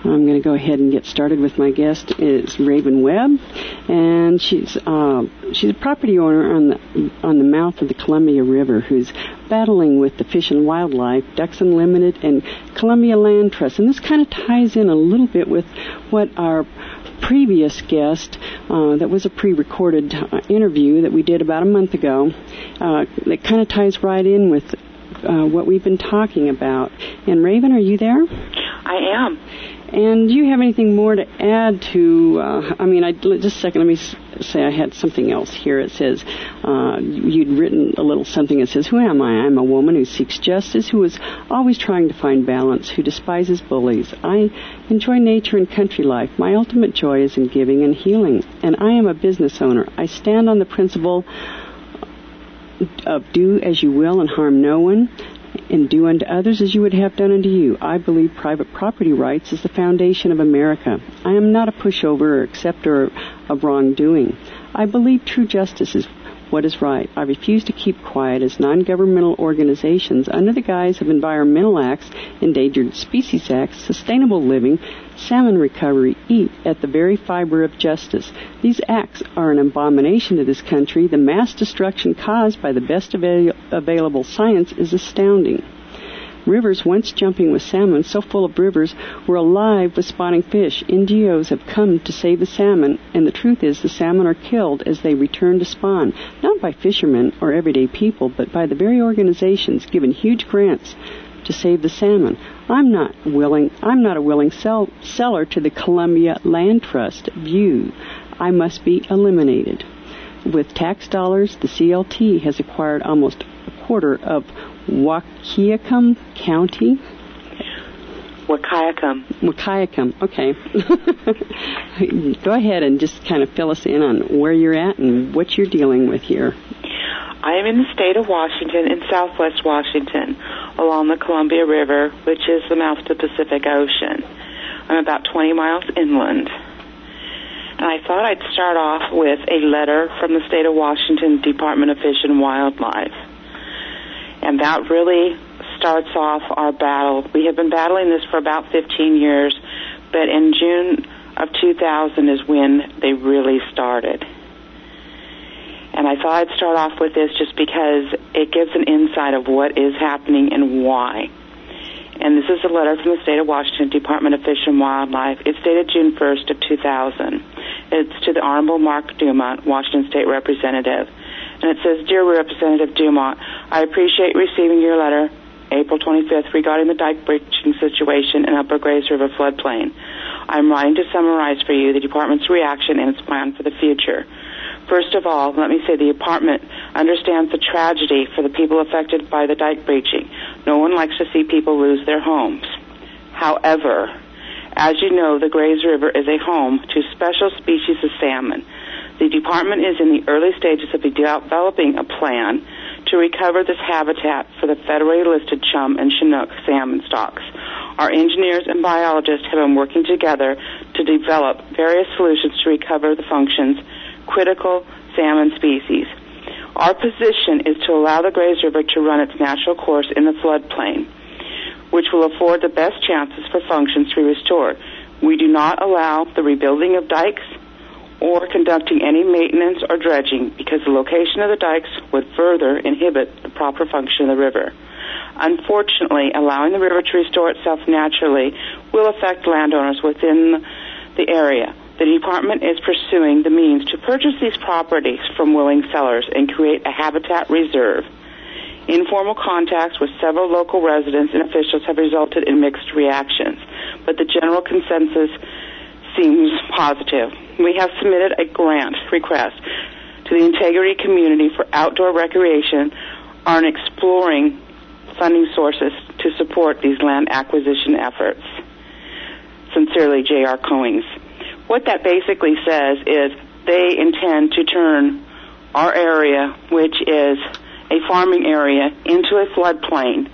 I'm going to go ahead and get started with my guest. It's Raven Webb, and she's a property owner on the mouth of the Columbia River who's battling with the Fish and Wildlife, Ducks Unlimited, and Columbia Land Trust. And this kind of ties in a little bit with what our previous guest, that was a pre-recorded interview that we did about a month ago, that kind of ties right in with what we've been talking about. And Raven, are you there? I am. And do you have anything more to add to, just a second, let me say I had something else here. It says, you'd written a little something that says, who am I? I'm a woman who seeks justice, who is always trying to find balance, who despises bullies. I enjoy nature and country life. My ultimate joy is in giving and healing. And I am a business owner. I stand on the principle of do as you will and harm no one, and do unto others as you would have done unto you. I believe private property rights is the foundation of America. I am not a pushover or acceptor of wrongdoing. I believe true justice is what is right. I refuse to keep quiet as non-governmental organizations, under the guise of environmental acts, Endangered Species Acts, sustainable living, salmon recovery, eat at the very fiber of justice. These acts are an abomination to this country. The mass destruction caused by the best available science is astounding. Rivers once jumping with salmon, so full of rivers, were alive with spawning fish. NGOs have come to save the salmon, and the truth is the salmon are killed as they return to spawn, not by fishermen or everyday people, but by the very organizations given huge grants to save the salmon. I'm not a willing seller to the Columbia Land Trust view. I must be eliminated. With tax dollars, the CLT has acquired almost a quarter of Wahkiakum County. Wahkiakum, okay. Go ahead and just kind of fill us in on where you're at and what you're dealing with here. I am in the state of Washington, in southwest Washington, along the Columbia River, which is the mouth to the Pacific Ocean. I'm about 20 miles inland. And I thought I'd start off with a letter from the state of Washington Department of Fish and Wildlife. And that really starts off our battle. We have been battling this for about 15 years, but in June of 2000 is when they really started. And I thought I'd start off with this just because it gives an insight of what is happening and why. And this is a letter from the state of Washington Department of Fish and Wildlife. It's dated June 1st of 2000. It's to the Honorable Mark Dumont, Washington State Representative. And it says, Dear Representative Dumont, I appreciate receiving your letter, April 25th, regarding the dike breaching situation in Upper Grays River floodplain. I'm writing to summarize for you the Department's reaction and its plan for the future. First of all, let me say the Department understands the tragedy for the people affected by the dike breaching. No one likes to see people lose their homes. However, as you know, the Grays River is a home to special species of salmon. The Department is in the early stages of developing a plan to recover this habitat for the federally listed chum and chinook salmon stocks. Our engineers and biologists have been working together to develop various solutions to recover the functions critical salmon species. Our position is to allow the Grays River to run its natural course in the floodplain, which will afford the best chances for functions to be restored. We do not allow the rebuilding of dikes or conducting any maintenance or dredging because the location of the dikes would further inhibit the proper function of the river. Unfortunately, allowing the river to restore itself naturally will affect landowners within the area. The Department is pursuing the means to purchase these properties from willing sellers and create a habitat reserve. Informal contacts with several local residents and officials have resulted in mixed reactions, but the general consensus seems positive. We have submitted a grant request to the Integrity Community for Outdoor Recreation on exploring funding sources to support these land acquisition efforts. Sincerely, J.R. Coings. What that basically says is they intend to turn our area, which is a farming area, into a floodplain.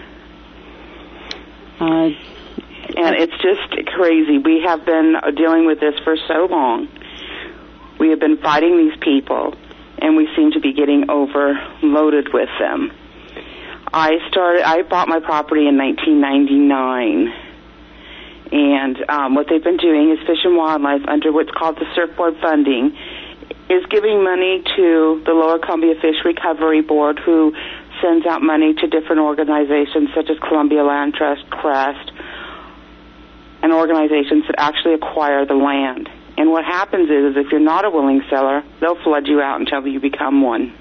And it's just crazy. We have been dealing with this for so long. We have been fighting these people, and we seem to be getting overloaded with them. I bought my property in 1999, And what they've been doing is Fish and Wildlife, under what's called the Surfboard Funding, is giving money to the Lower Columbia Fish Recovery Board, who sends out money to different organizations such as Columbia Land Trust, Crest, and organizations that actually acquire the land. And what happens is if you're not a willing seller, they'll flood you out until you become one.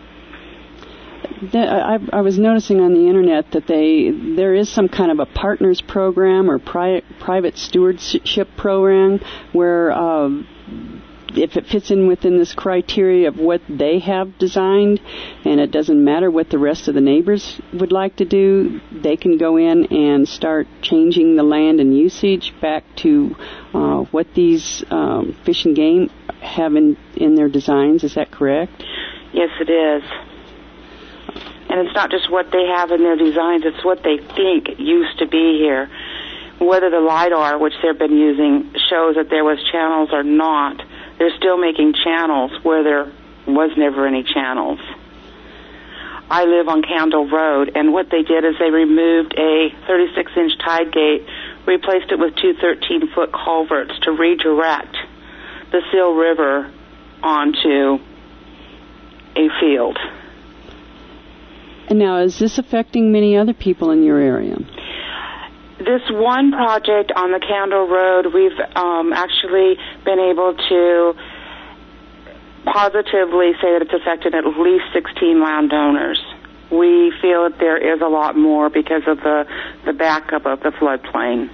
I was noticing on the internet that there is some kind of a partners program or private stewardship program where if it fits in within this criteria of what they have designed, and it doesn't matter what the rest of the neighbors would like to do, they can go in and start changing the land and usage back to what these Fish and Game have in their designs. Is that correct? Yes, it is. And it's not just what they have in their designs, it's what they think used to be here. Whether the LIDAR, which they've been using, shows that there was channels or not, they're still making channels where there was never any channels. I live on Candle Road, and what they did is they removed a 36-inch tide gate, replaced it with two 13-foot culverts to redirect the Seal River onto a field. And now, is this affecting many other people in your area? This one project on the Candle Road, we've actually been able to positively say that it's affected at least 16 landowners. We feel that there is a lot more because of the backup of the floodplain.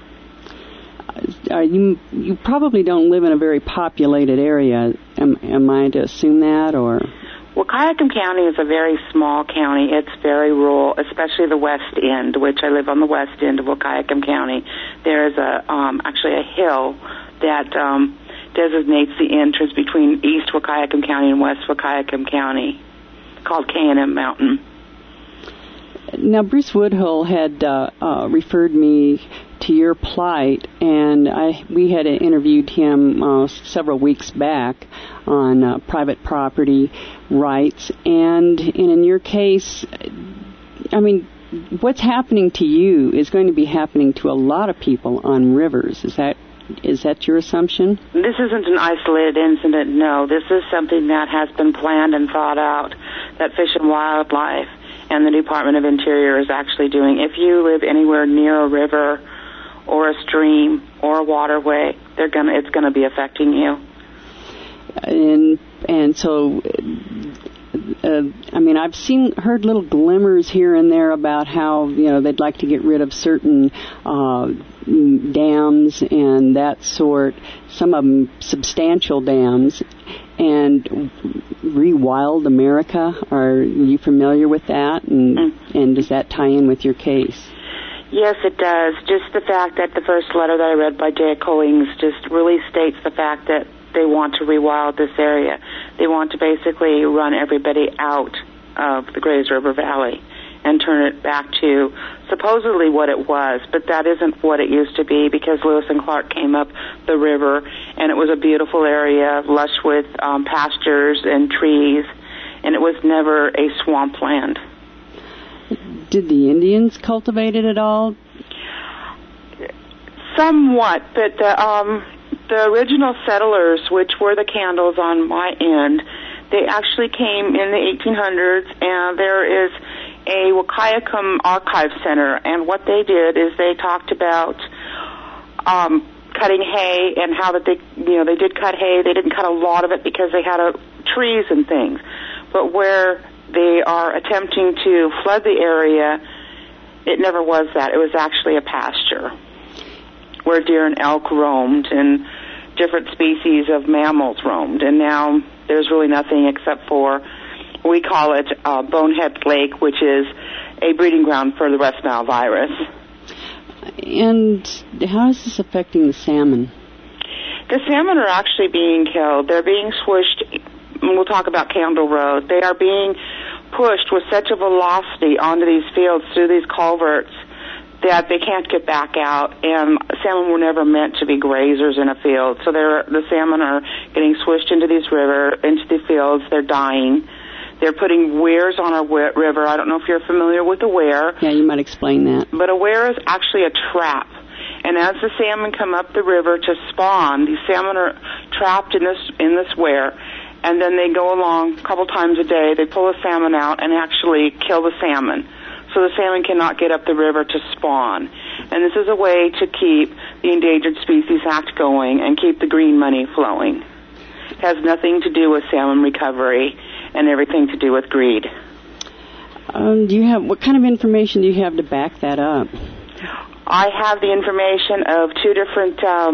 You probably don't live in a very populated area. Am I to assume that, or? Wahkiakum County is a very small county. It's very rural, especially the west end, which I live on the west end of Wahkiakum County. There is actually a hill that designates the entrance between East Wahkiakum County and West Wahkiakum County, called K&M Mountain. Now, Bruce Woodhull had referred me to your plight, and we had interviewed him several weeks back on private property rights. And in your case, I mean, what's happening to you is going to be happening to a lot of people on rivers. Is that your assumption? This isn't an isolated incident, no. This is something that has been planned and thought out, that Fish and Wildlife and the Department of Interior is actually doing. If you live anywhere near a river or a stream or a waterway, it's going to be affecting you. And so, I mean, I've heard little glimmers here and there about how, they'd like to get rid of certain dams and that sort, some of them substantial dams, and Rewild America. Are you familiar with that? And does that tie in with your case? Yes, it does. Just the fact that the first letter that I read by Jay Collings just really states the fact that they want to rewild this area. They want to basically run everybody out of the Grays River Valley and turn it back to supposedly what it was, but that isn't what it used to be, because Lewis and Clark came up the river, and it was a beautiful area, lush with pastures and trees, and it was never a swampland. Did the Indians cultivate it at all? Somewhat, but the original settlers, which were the Candles on my end, they actually came in the 1800s, and there is a Wahkiakum Archive Center, and what they did is they talked about cutting hay, and how that they did cut hay. They didn't cut a lot of it because they had trees and things, but where they are attempting to flood the area, it never was that. It was actually a pasture where deer and elk roamed and different species of mammals roamed. And now there's really nothing except for, we call it Bonehead Lake, which is a breeding ground for the West Nile virus. And how is this affecting the salmon? The salmon are actually being killed. They're being swished. We'll talk about Candle Road. They are being pushed with such a velocity onto these fields through these culverts that they can't get back out, and salmon were never meant to be grazers in a field. So the salmon are getting swished into the fields. They're dying. They're putting weirs on our river. I don't know if you're familiar with a weir. Yeah, you might explain that. But a weir is actually a trap. And as the salmon come up the river to spawn, these salmon are trapped in this weir, and then they go along a couple times a day. They pull the salmon out and actually kill the salmon, so the salmon cannot get up the river to spawn. And this is a way to keep the Endangered Species Act going and keep the green money flowing. It has nothing to do with salmon recovery and everything to do with greed. What kind of information do you have to back that up? I have the information of two different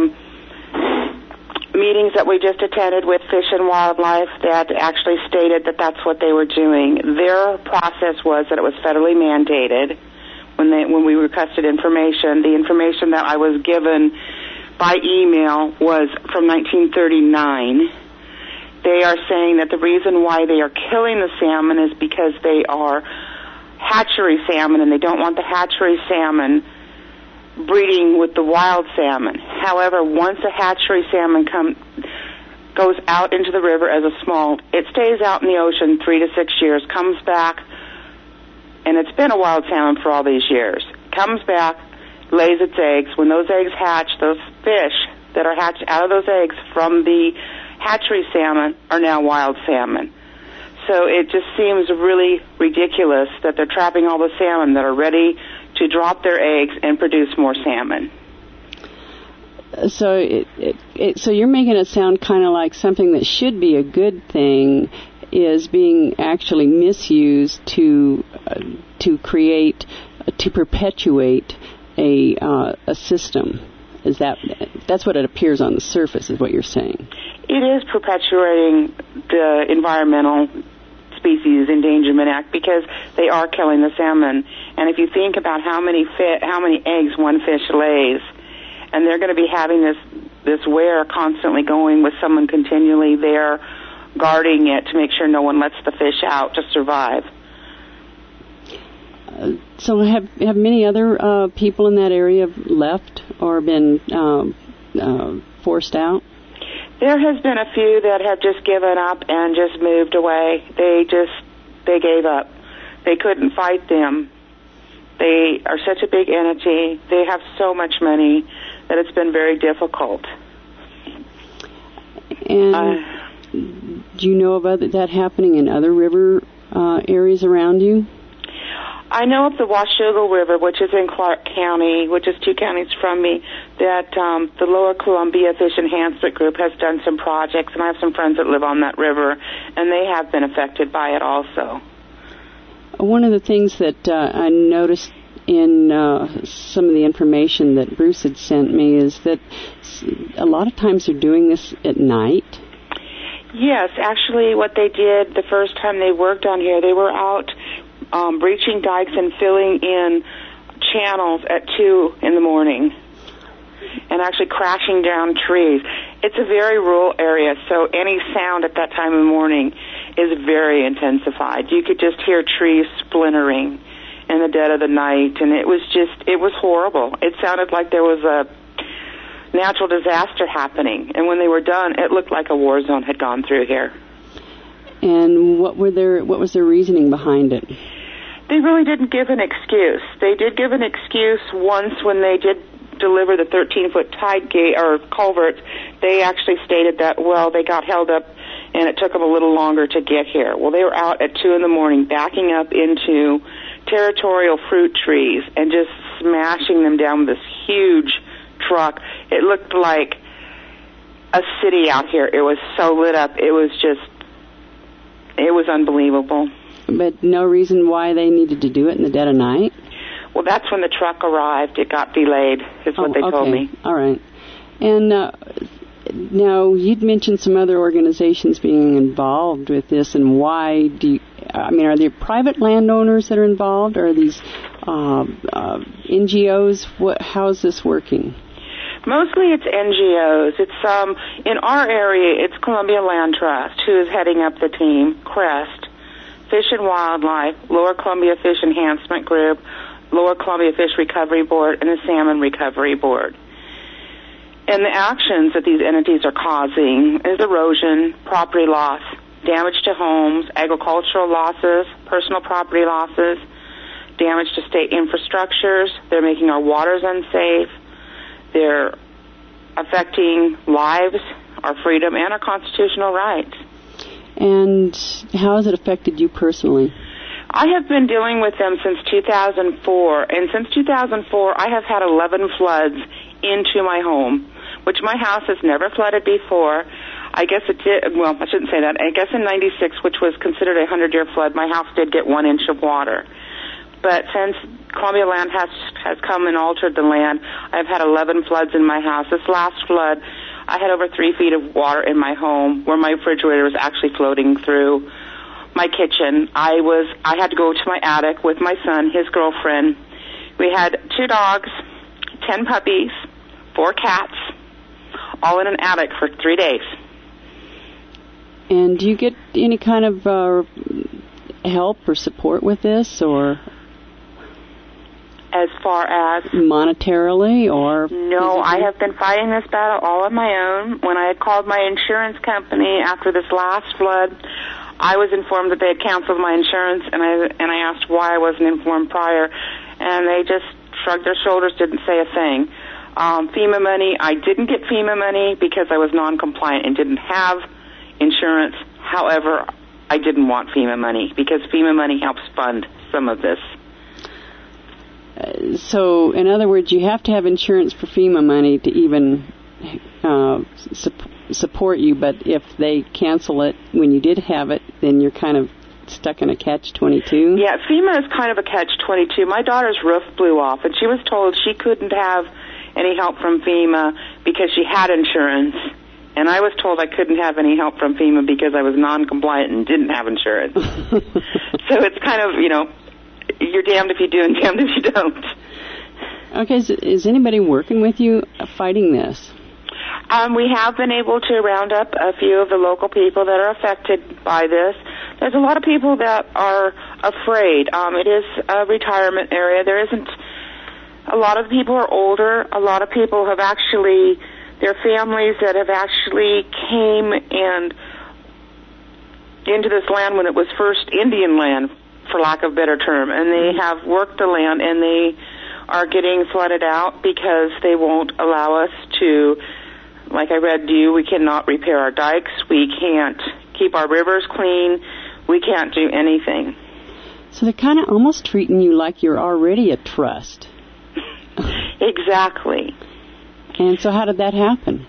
meetings that we just attended with Fish and Wildlife that actually stated that that's what they were doing. Their process was that it was federally mandated. When we requested information, the information that I was given by email was from 1939. They are saying that the reason why they are killing the salmon is because they are hatchery salmon, and they don't want the hatchery salmon breeding with the wild salmon. However, once a hatchery salmon goes out into the river as a smolt, it stays out in the ocean 3 to 6 years, comes back, and it's been a wild salmon for all these years. Comes back, lays its eggs. When those eggs hatch, those fish that are hatched out of those eggs from the hatchery salmon are now wild salmon. So it just seems really ridiculous that they're trapping all the salmon that are ready to drop their eggs and produce more salmon. So so you're making it sound kind of like something that should be a good thing is being actually misused to perpetuate a system. That's what it appears on the surface, is what you're saying? It is perpetuating the Environmental Species Endangerment Act because they are killing the salmon. And if you think about how many eggs one fish lays, and they're going to be having this weir constantly going with someone continually there guarding it to make sure no one lets the fish out to survive. So have many other people in that area left or been forced out? There has been a few that have just given up and just moved away. They gave up. They couldn't fight them. They are such a big entity. They have so much money that it's been very difficult. And do you know about that happening in other river areas around you? I know of the Washougal River, which is in Clark County, which is 2 counties from me, that the Lower Columbia Fish Enhancement Group has done some projects, and I have some friends that live on that river, and they have been affected by it also. One of the things that I noticed in some of the information that Bruce had sent me is that a lot of times they're doing this at night. Yes, actually what they did the first time they worked on here, they were out breaching dikes and filling in channels at 2 in the morning and actually crashing down trees. It's a very rural area, so any sound at that time of the morning is very intensified. You could just hear trees splintering in the dead of the night, and it was horrible. It sounded like there was a natural disaster happening, and when they were done, it looked like a war zone had gone through here. And what was their reasoning behind it? They really didn't give an excuse. They did give an excuse once when they did deliver the 13-foot tide gate or culvert. They actually stated that, well, they got held up and it took them a little longer to get here. Well, they were out at 2 in the morning backing up into territorial fruit trees and just smashing them down with this huge truck. It looked like a city out here. It was so lit up. It was unbelievable. But no reason why they needed to do it in the dead of night? Well, that's when the truck arrived. It got delayed, is what they told me. All right. And now, you'd mentioned some other organizations being involved with this, and why are there private landowners that are involved, or are these NGOs? How is this working? Mostly it's NGOs. It's in our area, it's Columbia Land Trust, who is heading up the team, CREST, Fish and Wildlife, Lower Columbia Fish Enhancement Group, Lower Columbia Fish Recovery Board, and the Salmon Recovery Board. And the actions that these entities are causing is erosion, property loss, damage to homes, agricultural losses, personal property losses, damage to state infrastructures. They're making our waters unsafe. They're affecting lives, our freedom, and our constitutional rights. And how has it affected you personally? I have been dealing with them since 2004, and since 2004 I have had 11 floods into my home, which my house has never flooded before. I guess it did, well, I shouldn't say that. I guess in 96, which was considered a 100-year flood, my house did get 1 inch of water. But since Columbia Land has come and altered the land, I've had 11 floods in my house. This last flood, I had over 3 feet of water in my home where my refrigerator was actually floating through my kitchen. I had to go to my attic with my son, his girlfriend. We had 2 dogs, 10 puppies, 4 cats, all in an attic for 3 days. And do you get any kind of help or support with this, or as far as monetarily, or no? I have been fighting this battle all on my own. When I had called my insurance company after this last flood, I was informed that they had canceled my insurance, and I asked why I wasn't informed prior, and they just shrugged their shoulders, didn't say a thing. FEMA money, I didn't get FEMA money because I was non-compliant and didn't have insurance. However, I didn't want FEMA money because FEMA money helps fund some of this. So, in other words, you have to have insurance for FEMA money to even support you, but if they cancel it when you did have it, then you're kind of stuck in a catch-22? Yeah, FEMA is kind of a catch-22. My daughter's roof blew off, and she was told she couldn't have any help from FEMA because she had insurance. And I was told I couldn't have any help from FEMA because I was non-compliant and didn't have insurance. So it's kind of, you're damned if you do and damned if you don't. Okay, is anybody working with you fighting this? We have been able to round up a few of the local people that are affected by this. There's a lot of people that are afraid. It is a retirement area. There isn't, a lot of people are older. A lot of people have actually, their families that have actually came and into this land when it was first Indian land, for lack of a better term, and they have worked the land, and they are getting flooded out because they won't allow us to, like I read to you, we cannot repair our dikes, we can't keep our rivers clean, we can't do anything. So they're kind of almost treating you like you're already a trust. Exactly. And so how did that happen?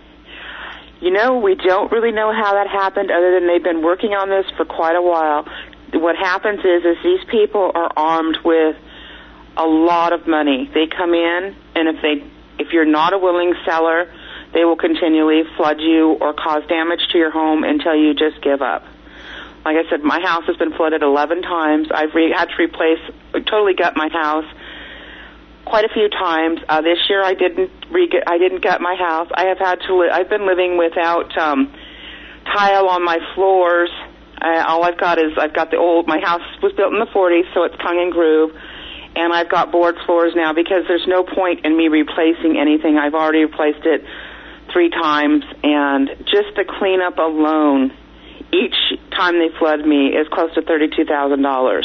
We don't really know how that happened other than they've been working on this for quite a while. What happens is these people are armed with a lot of money. They come in, and if you're not a willing seller, they will continually flood you or cause damage to your home until you just give up. Like I said, my house has been flooded 11 times. I've had to totally gut my house quite a few times. This year I didn't gut my house. I've been living without tile on my floors. All I've got my house was built in the 40s, so it's tongue and groove, and I've got board floors now because there's no point in me replacing anything. I've already replaced it 3 times, and just the cleanup alone, each time they flood me, is close to $32,000.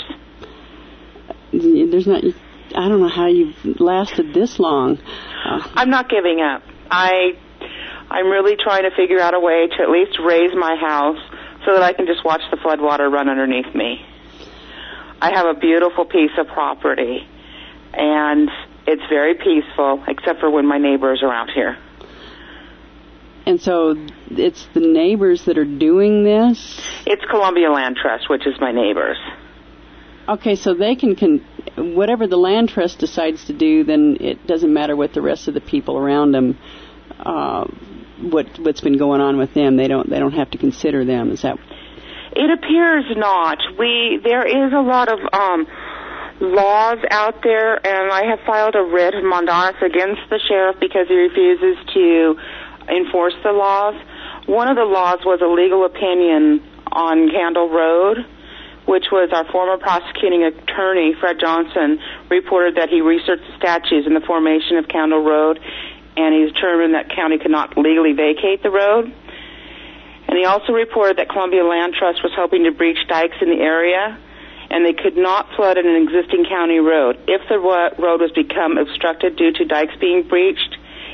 I don't know how you've lasted this long. I'm not giving up. I'm really trying to figure out a way to at least raise my house so that I can just watch the floodwater run underneath me. I have a beautiful piece of property, and it's very peaceful, except for when my neighbors are out here. And so it's the neighbors that are doing this? It's Columbia Land Trust, which is my neighbors. Okay, so they can whatever the land trust decides to do, then it doesn't matter what the rest of the people around them, what's been going on with them. They don't have to consider them. Is that? It appears not. There is a lot of laws out there, and I have filed a writ of mandamus against the sheriff because he refuses to enforce the laws. One of the laws was a legal opinion on Candle Road, which was our former prosecuting attorney, Fred Johnson, reported that he researched the statutes in the formation of Candle Road, and he determined that county could not legally vacate the road. And he also reported that Columbia Land Trust was hoping to breach dikes in the area, and they could not flood an existing county road. If the road was become obstructed due to dikes being breached,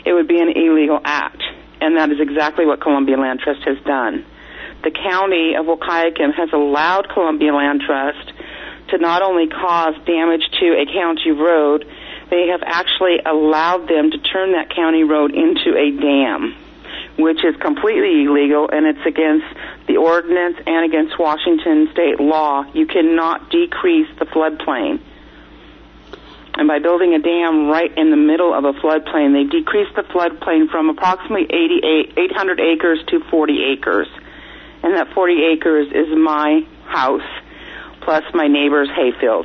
it would be an illegal act. And that is exactly what Columbia Land Trust has done. The county of Wahkiakum has allowed Columbia Land Trust to not only cause damage to a county road, they have actually allowed them to turn that county road into a dam, which is completely illegal, and it's against the ordinance and against Washington state law. You cannot decrease the floodplain. And by building a dam right in the middle of a floodplain, they decreased the floodplain from approximately 800 acres to 40 acres. And that 40 acres is my house, plus my neighbor's hayfield.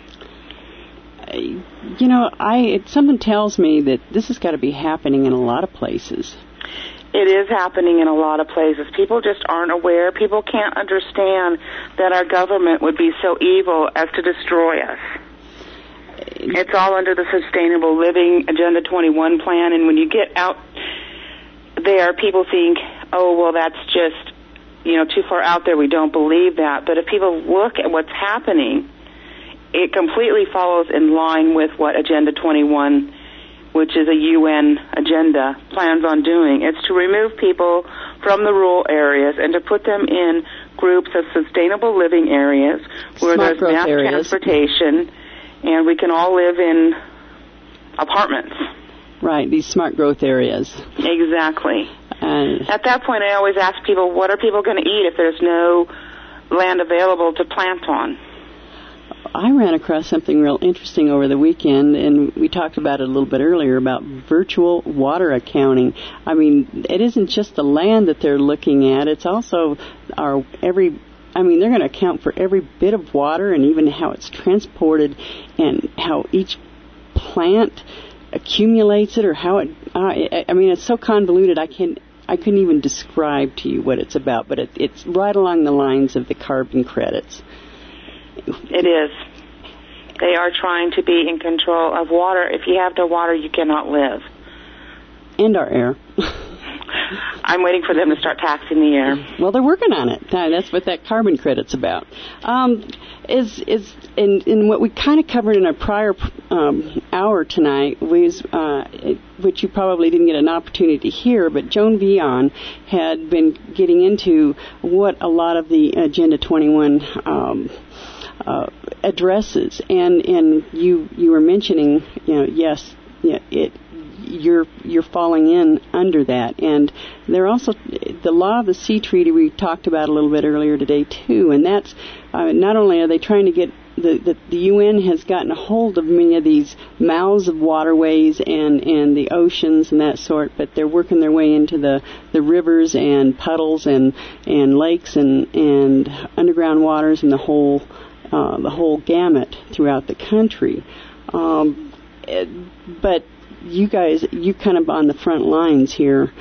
You know, something tells me that this has got to be happening in a lot of places. It is happening in a lot of places. People just aren't aware. People can't understand that our government would be so evil as to destroy us. It's all under the Sustainable Living Agenda 21 plan, and when you get out there, people think, oh, well, that's just, too far out there. We don't believe that. But if people look at what's happening, it completely follows in line with what Agenda 21, which is a UN agenda, plans on doing. It's to remove people from the rural areas and to put them in groups of sustainable living areas where there's mass transportation, and we can all live in apartments. Right, these smart growth areas. Exactly. At that point, I always ask people, what are people going to eat if there's no land available to plant on? I ran across something real interesting over the weekend, and we talked about it a little bit earlier, about virtual water accounting. I mean, it isn't just the land that they're looking at, it's also they're going to account for every bit of water and even how it's transported and how each plant accumulates it, or how it, it's so convoluted I couldn't even describe to you what it's about, but it's right along the lines of the carbon credits. It is. They are trying to be in control of water. If you have no water, you cannot live. And our air. I'm waiting for them to start taxing the air. Well, they're working on it. That's what that carbon credit's about. In what we kind of covered in our prior hour tonight was, which you probably didn't get an opportunity to hear, but Joan Vion had been getting into what a lot of the Agenda 21 addresses, and you were mentioning, you're falling in under that, and they're also the law of the sea treaty we talked about a little bit earlier today too, and that's not only are they trying to get the UN has gotten a hold of many of these mouths of waterways and the oceans and that sort, but they're working their way into the rivers and puddles and lakes and underground waters and the whole gamut throughout the country. But you guys, you kind of on the front lines here.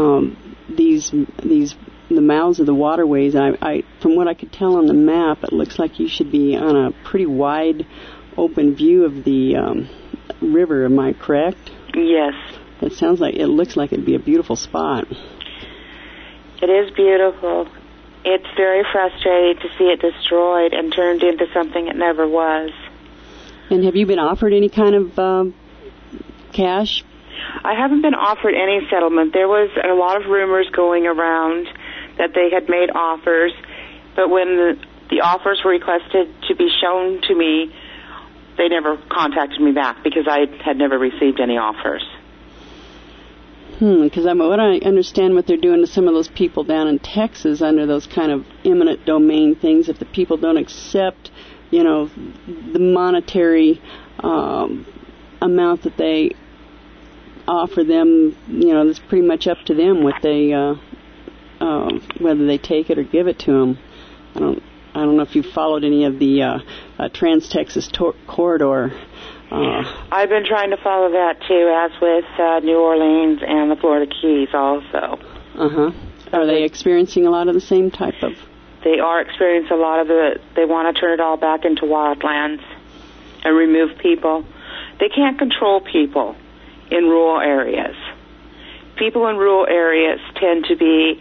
The mouths of the waterways. I from what I could tell on the map, it looks like you should be on a pretty wide, open view of the river. Am I correct? Yes. It looks like it'd be a beautiful spot. It is beautiful. It's very frustrating to see it destroyed and turned into something it never was. And have you been offered any kind of cash? I haven't been offered any settlement. There was a lot of rumors going around that they had made offers, but when the offers were requested to be shown to me, they never contacted me back because I had never received any offers. Because what I understand what they're doing to some of those people down in Texas under those kind of eminent domain things, if the people don't accept, the monetary amount that they offer them, it's pretty much up to them what they, whether they take it or give it to them. I don't know if you've followed any of the Trans-Texas Corridor. I've been trying to follow that too, as with New Orleans and the Florida Keys also. Are they experiencing a lot of the same type of? They are experiencing a lot of it. They want to turn it all back into wildlands and remove people. They can't control people in rural areas. People in rural areas tend to be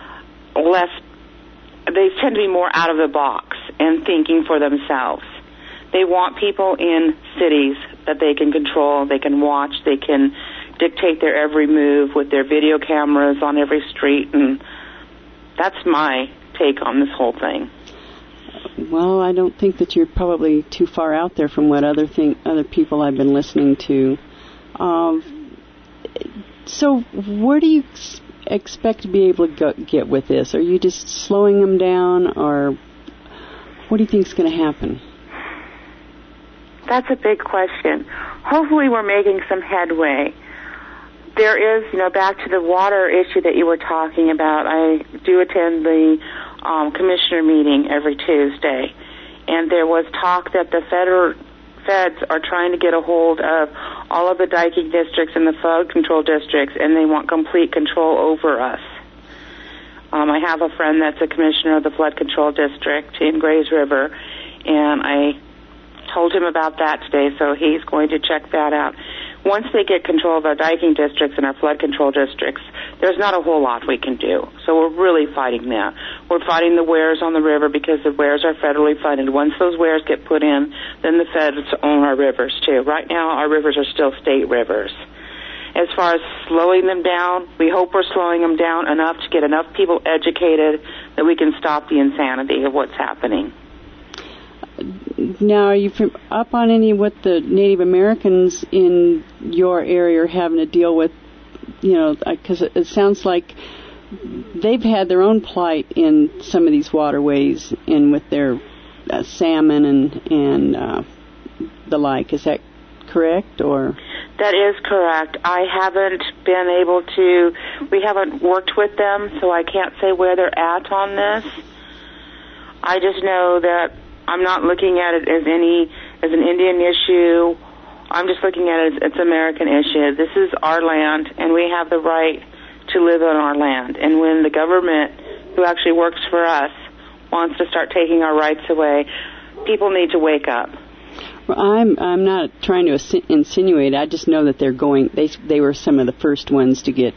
more out of the box and thinking for themselves. They want people in cities that they can control, they can watch, they can dictate their every move with their video cameras on every street, and that's my take on this whole thing. Well, I don't think that you're probably too far out there from what other people I've been listening to. So where do you expect to be able to get with this? Are you just slowing them down, or what do you think is going to happen? That's a big question. Hopefully we're making some headway. There is, back to the water issue that you were talking about, I do attend the commissioner meeting every Tuesday, and there was talk that the feds are trying to get a hold of all of the diking districts and the flood control districts, and they want complete control over us. I have a friend that's a commissioner of the flood control district in Grays River, and I told him about that today, so he's going to check that out. Once they get control of our diking districts and our flood control districts, there's not a whole lot we can do. So we're really fighting that. We're fighting the weirs on the river because the weirs are federally funded. Once those weirs get put in, then the feds own our rivers too. Right now, our rivers are still state rivers. As far as slowing them down, we hope we're slowing them down enough to get enough people educated that we can stop the insanity of what's happening. Now, are you up on any of what the Native Americans in your area are having to deal with? Because it sounds like they've had their own plight in some of these waterways and with their salmon and the like. Is that correct, or? That is correct. I haven't been able to, we haven't worked with them, so I can't say where they're at on this. I just know that I'm not looking at it as an Indian issue. I'm just looking at it as it's an American issue. This is our land, and we have the right to live on our land. And when the government, who actually works for us, wants to start taking our rights away, people need to wake up. Well, I'm not trying to insinuate. I just know that they're going. They were some of the first ones to get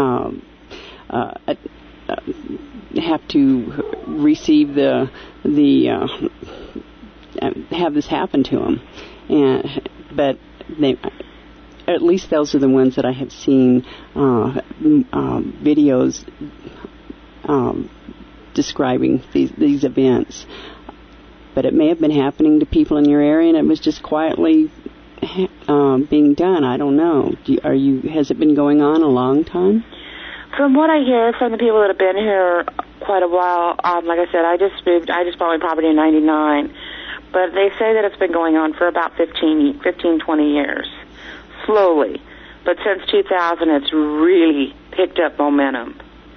have to receive the have this happen to them, but they, at least those are the ones that I have seen videos describing these events. But it may have been happening to people in your area, and it was just quietly being done. I don't know. Has it been going on a long time? From what I hear from the people that have been here quite a while, like I said, I just bought my property in '99, but they say that it's been going on for about 15, 20 years, slowly. But since 2000, it's really picked up momentum.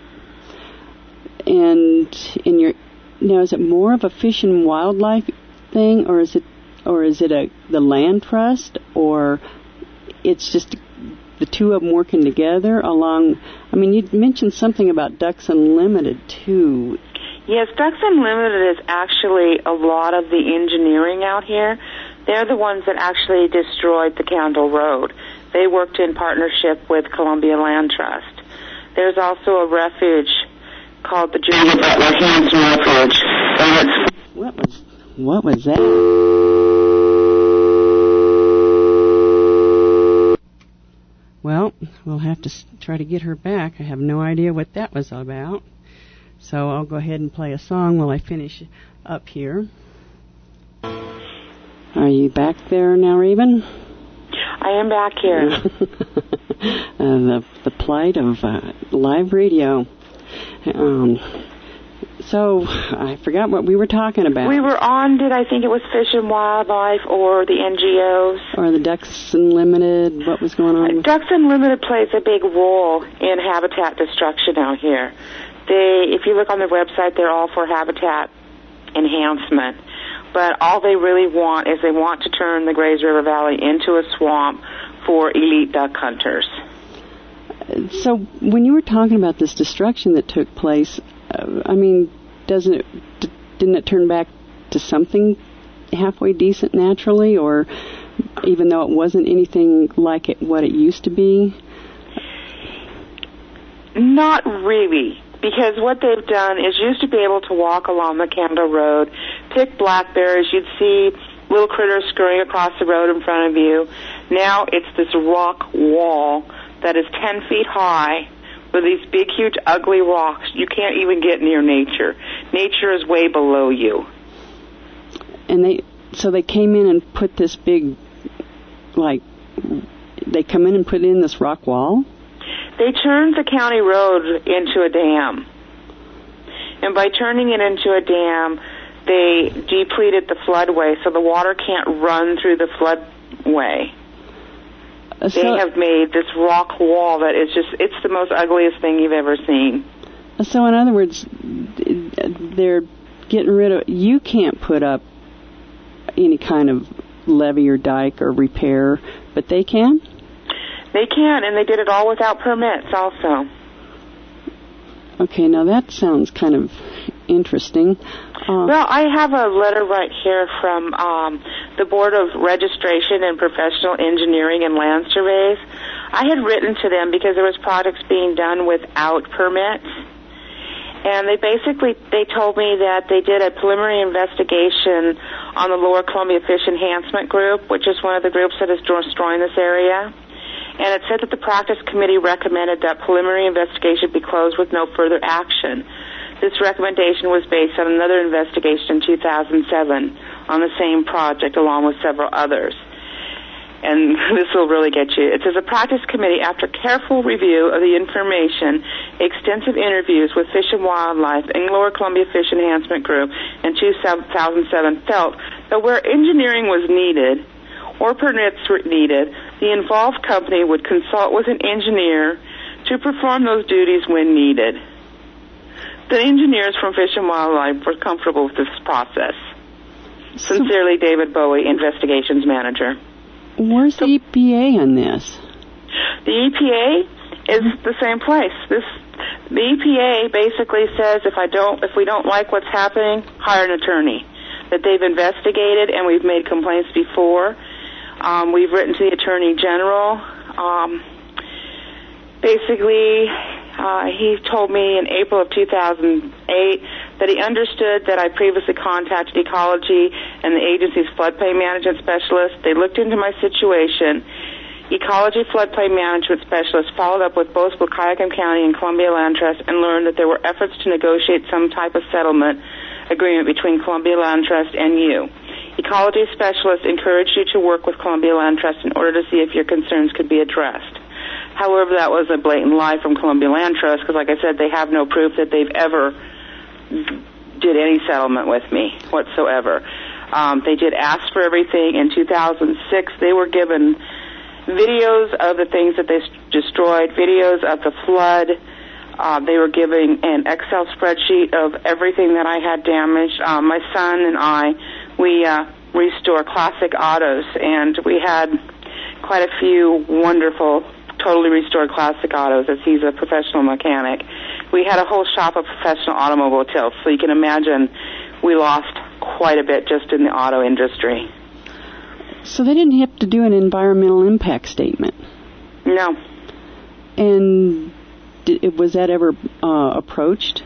And now, is it more of a fish and wildlife thing, or is it the land trust, or it's just the two of them working together along? I mean, you mentioned something about Ducks Unlimited too. Yes, Ducks Unlimited is actually a lot of the engineering out here. They're the ones that actually destroyed the Candle Road. They worked in partnership with Columbia Land Trust. There's also a refuge called the Julia Butler Hanson Refuge. What was that? Well, we'll have to try to get her back. I have no idea what that was about. So I'll go ahead and play a song while I finish up here. Are you back there now, Raven? I am back here. The plight of live radio. So I forgot what we were talking about. We were on, I think it was Fish and Wildlife or the NGOs. Or the Ducks Unlimited. What was going on? Ducks Unlimited plays a big role in habitat destruction out here. If you look on their website, they're all for habitat enhancement. But all they really want is they want to turn the Grays River Valley into a swamp for elite duck hunters. So when you were talking about this destruction that took place, I mean, didn't it turn back to something halfway decent naturally, or even though it wasn't anything like what it used to be? Not really, because what they've done is you used to be able to walk along the Candle Road, pick blackberries, you'd see little critters scurrying across the road in front of you. Now it's this rock wall that is 10 feet high with these big, huge, ugly rocks. You can't even get near nature. Nature is way below you. And they came in and put this big, they come in and put in this rock wall? They turned the county road into a dam. And by turning it into a dam, they depleted the floodway, so the water can't run through the floodway. They have made this rock wall that is it's the most ugliest thing you've ever seen. So in other words, they're getting rid of, you can't put up any kind of levee or dike or repair, but they can? They can, and they did it all without permits also. Okay, now that sounds kind of interesting. Well, I have a letter right here from the Board of Registration and Professional Engineering and Land Surveys. I had written to them because there was projects being done without permits. And they told me that they did a preliminary investigation on the Lower Columbia Fish Enhancement Group, which is one of the groups that is destroying this area. And it said that the practice committee recommended that preliminary investigation be closed with no further action. This recommendation was based on another investigation in 2007 on the same project along with several others. And this will really get you. It says a practice committee, after careful review of the information, extensive interviews with Fish and Wildlife and Lower Columbia Fish Enhancement Group in 2007, felt that where engineering was needed or permits were needed, the involved company would consult with an engineer to perform those duties when needed. The engineers from Fish and Wildlife were comfortable with this process. Sincerely, David Bowie, Investigations Manager. Where's the EPA on this? The EPA is the same place. The EPA basically says if we don't like what's happening, hire an attorney. That they've investigated and we've made complaints before. We've written to the Attorney General. He told me in April of 2008 that he understood that I previously contacted Ecology and the agency's floodplain management specialist. They looked into my situation. Ecology floodplain management specialist followed up with both Wahkiakum County and Columbia Land Trust and learned that there were efforts to negotiate some type of settlement agreement between Columbia Land Trust and you. Ecology specialists encouraged you to work with Columbia Land Trust in order to see if your concerns could be addressed. However, that was a blatant lie from Columbia Land Trust because, like I said, they have no proof that they've ever did any settlement with me whatsoever. They did ask for everything. In 2006, they were given videos of the things that they destroyed, videos of the flood. They were giving an Excel spreadsheet of everything that I had damaged. My son and we restore classic autos, and we had quite a few wonderful, totally restored classic autos, as he's a professional mechanic. We had a whole shop of professional automobile tilts, so you can imagine we lost quite a bit just in the auto industry. So they didn't have to do an environmental impact statement? No. And was that ever approached?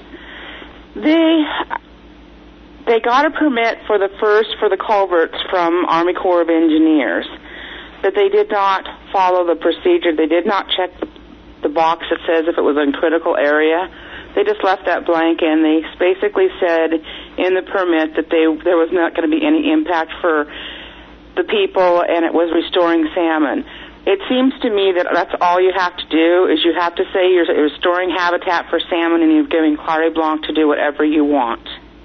They got a permit for the culverts from Army Corps of Engineers, but they did not follow the procedure. They did not check the box that says if it was in critical area. They just left that blank, and they basically said in the permit that there was not going to be any impact for the people, and it was restoring salmon. It seems to me that that's all you have to do is you have to say you're restoring habitat for salmon and you're giving Claret Blanc to do whatever you want.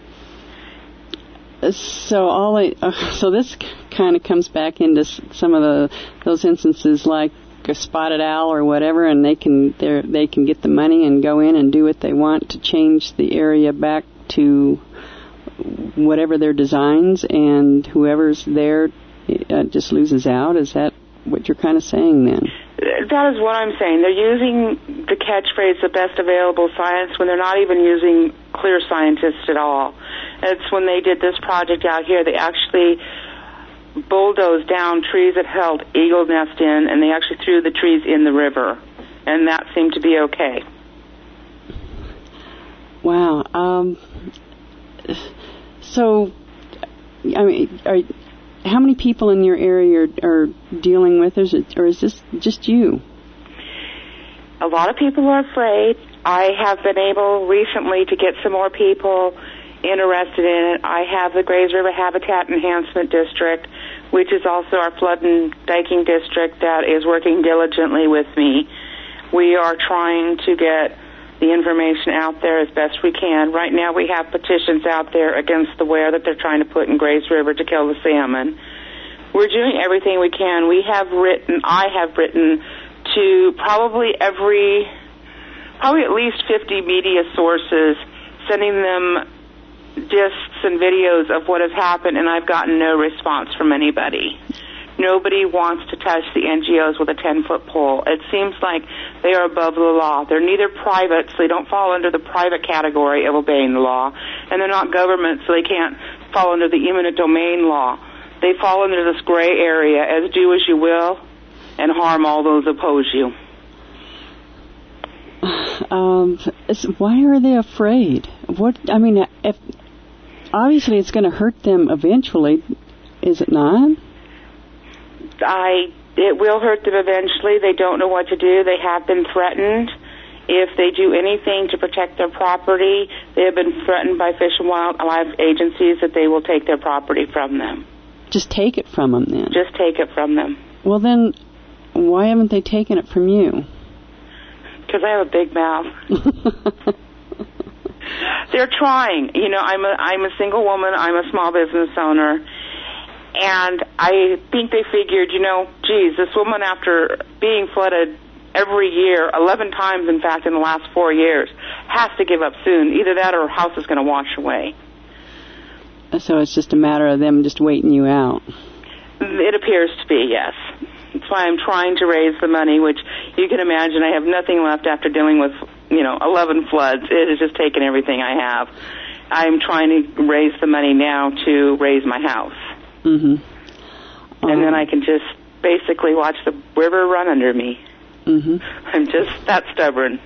So this kind of comes back into some of those instances like a spotted owl or whatever, and they can get the money and go in and do what they want to change the area back to whatever their designs, and whoever's there just loses out. Is that what you're kind of saying then? That is what I'm saying. They're using the catchphrase, the best available science, when they're not even using clear scientists at all. It's when they did this project out here, they actually bulldozed down trees that held eagle nest in, and they actually threw the trees in the river, and that seemed to be okay. Wow. So, I mean, how many people in your area are dealing with this, or is this just you? A lot of people are afraid. I have been able recently to get some more people interested in it. I have the Grays River Habitat Enhancement District, which is also our flood and diking district, that is working diligently with me. We are trying to get the information out there as best we can. Right now we have petitions out there against the weir that they're trying to put in Grays River to kill the salmon. We're doing everything we can. I have written to probably at least 50 media sources, sending them discs and videos of what has happened, and I've gotten no response from anybody. Nobody wants to touch the NGOs with a 10-foot pole. It seems like they are above the law. They're neither private, so they don't fall under the private category of obeying the law, and they're not government, so they can't fall under the eminent domain law. They fall under this gray area, as do as you will, and harm all those oppose you. Why are they afraid? If obviously it's going to hurt them eventually, is it not? It will hurt them eventually. They don't know what to do. They have been threatened. If they do anything to protect their property, they have been threatened by Fish and Wildlife agencies that they will take their property from them. Just take it from them, then? Just take it from them. Well, then, why haven't they taken it from you? Because I have a big mouth. They're trying. You know, I'm a single woman. I'm a small business owner. And I think they figured, geez, this woman, after being flooded every year, 11 times, in fact, in the last 4 years, has to give up soon. Either that or her house is going to wash away. So it's just a matter of them just waiting you out. It appears to be, yes. That's why I'm trying to raise the money, which you can imagine I have nothing left after dealing with, 11 floods. It has just taken everything I have. I'm trying to raise the money now to raise my house. Mm-hmm. And then I can just basically watch the river run under me. Mm-hmm. I'm just that stubborn.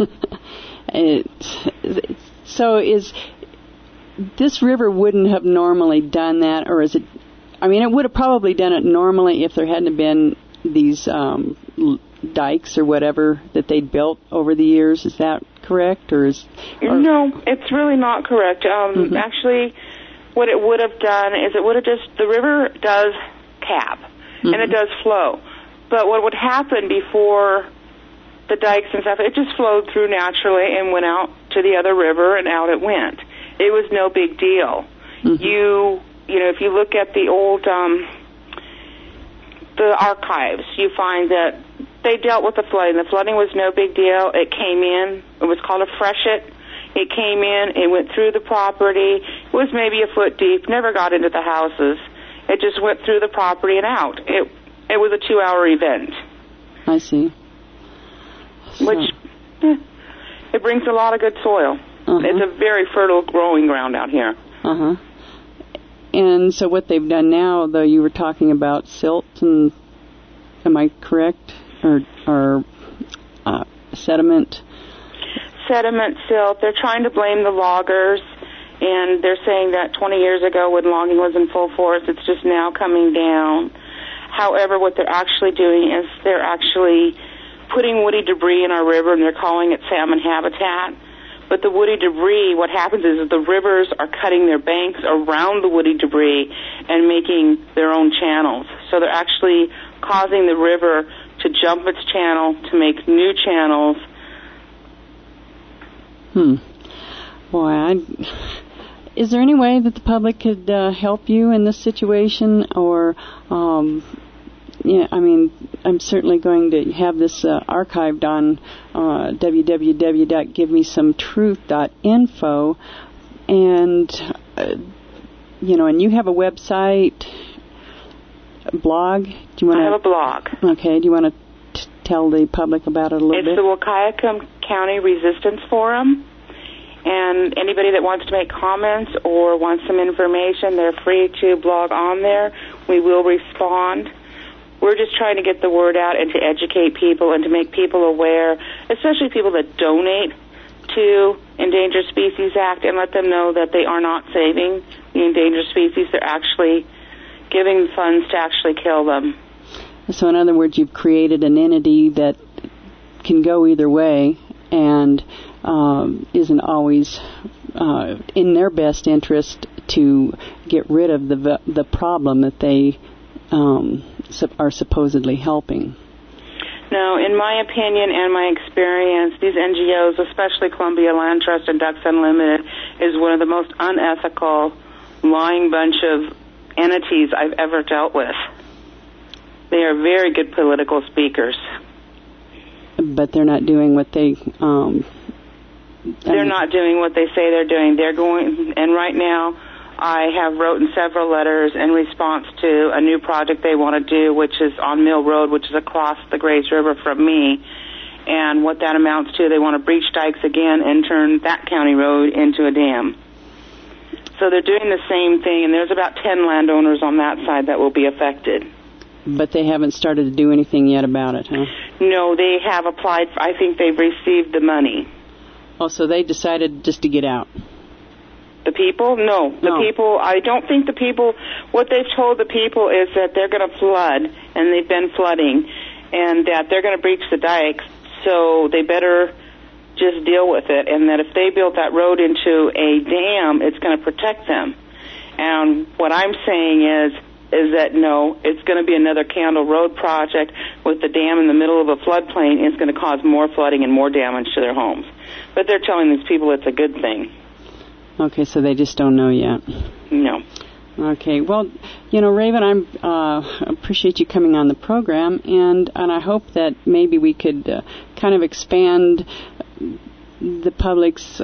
So this river wouldn't have normally done that, or is it? I mean, it would have probably done it normally if there hadn't been these dikes or whatever that they'd built over the years. Is that correct, No, it's really not correct. Mm-hmm. Actually, what it would have done is the river does cap, mm-hmm. and it does flow. But what would happen before the dikes and stuff, it just flowed through naturally and went out to the other river, and out it went. It was no big deal. Mm-hmm. If you look at the old, the archives, you find that they dealt with the flooding. The flooding was no big deal. It came in. It was called a freshet. It came in. It went through the property. It was maybe a foot deep. Never got into the houses. It just went through the property and out. It was a 2-hour event. I see. Which, it brings a lot of good soil. Uh-huh. It's a very fertile growing ground out here. Uh-huh. And so what they've done now, though, you were talking about silt, and am I correct? Or sediment? Sediment, silt. They're trying to blame the loggers, and they're saying that 20 years ago when logging was in full force, it's just now coming down. However, what they're actually doing is they're actually putting woody debris in our river, and they're calling it salmon habitat. But the woody debris, what happens is the rivers are cutting their banks around the woody debris and making their own channels. So they're actually causing the river to jump its channel, to make new channels. Boy, is there any way that the public could help you in this situation? Or, I'm certainly going to have this archived on www.givemesometruth.info, and and you have a website, blog. I have a blog. Okay. Do you want to tell the public about it a little bit? It's the Wahkiakum County Resistance Forum, and anybody that wants to make comments or wants some information, they're free to blog on there. We will respond. We're just trying to get the word out and to educate people and to make people aware, especially people that donate to Endangered Species Act, and let them know that they are not saving the endangered species. They're actually giving funds to actually kill them. So in other words, you've created an entity that can go either way, and isn't always in their best interest to get rid of the problem that they are supposedly helping. No, in my opinion and my experience, these NGOs, especially Columbia Land Trust and Ducks Unlimited, is one of the most unethical, lying bunch of entities I've ever dealt with. They are very good political speakers. But they're not doing what they... they're not doing what they say they're doing. They're going... And right now, I have written several letters in response to a new project they want to do, which is on Mill Road, which is across the Grays River from me. And what that amounts to, they want to breach dikes again and turn that county road into a dam. So they're doing the same thing, and there's about 10 landowners on that side that will be affected. But they haven't started to do anything yet about it, huh? No, they have applied. I think they've received the money. Oh, so they decided just to get out. The people? No. The people, I don't think the people, what they've told the people is that they're going to flood, and they've been flooding, and that they're going to breach the dikes, so they better just deal with it, and that if they build that road into a dam, it's going to protect them. And what I'm saying is that no, it's going to be another Candle Road project with the dam in the middle of a floodplain. It's going to cause more flooding and more damage to their homes. But they're telling these people it's a good thing. Okay, so they just don't know yet. No. Okay, well, Raven, I appreciate you coming on the program, and I hope that maybe we could kind of expand the public's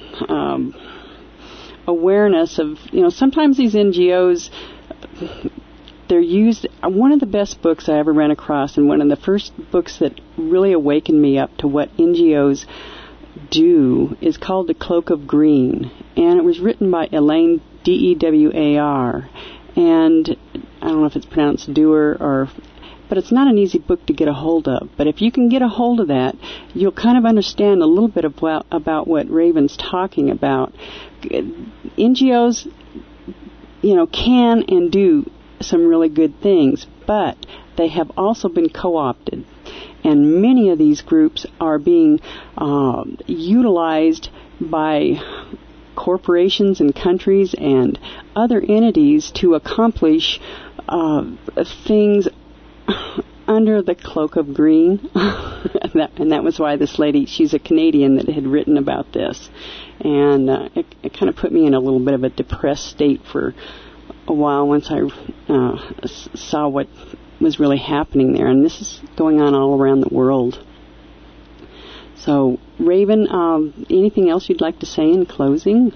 awareness of, sometimes these NGOs, they're used. One of the best books I ever ran across, and one of the first books that really awakened me up to what NGOs do, is called The Cloak of Green, and it was written by Elaine Dewar, and I don't know if it's pronounced Dewar but it's not an easy book to get a hold of. But if you can get a hold of that, you'll kind of understand a little bit about what Raven's talking about. NGOs, can and do some really good things, but they have also been co-opted. And many of these groups are being utilized by corporations and countries and other entities to accomplish things under the cloak of green. and that was why this lady, she's a Canadian that had written about this. And it kind of put me in a little bit of a depressed state for a while once I saw what was really happening there. And this is going on all around the world. So, Raven, anything else you'd like to say in closing?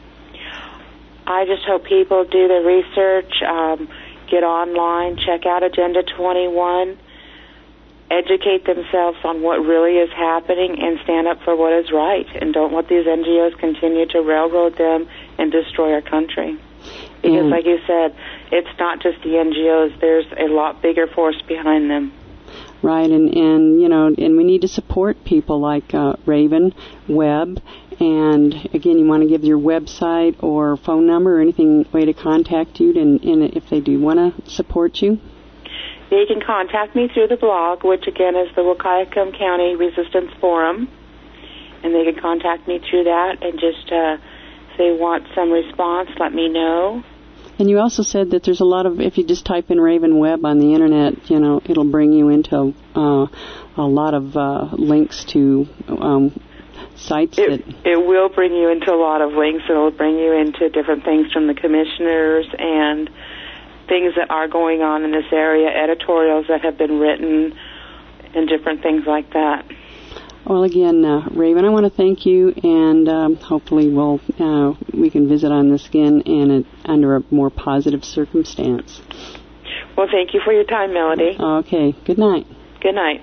I just hope people do their research, get online, check out Agenda 21, educate themselves on what really is happening, and stand up for what is right. And don't let these NGOs continue to railroad them and destroy our country. Because, like you said, it's not just the NGOs. There's a lot bigger force behind them. Right, and we need to support people like Raven Webb. And again, you want to give your website or phone number or anything way to contact you, and if they do want to support you. They can contact me through the blog, which again is the Wahkiakum County Resistance Forum, and they can contact me through that. And just if they want some response, let me know. And you also said that there's a lot of, if you just type in Raven Webb on the internet, it'll bring you into a lot of links to sites it will bring you into a lot of links. It'll bring you into different things from the commissioners and things that are going on in this area, editorials that have been written, and different things like that. Well, again, Raven, I want to thank you, and hopefully we can visit on this again and under a more positive circumstance. Well, thank you for your time, Melody. Okay. Good night. Good night.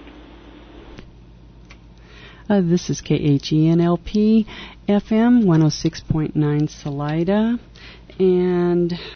This is KHENLP FM 106.9 Salida, and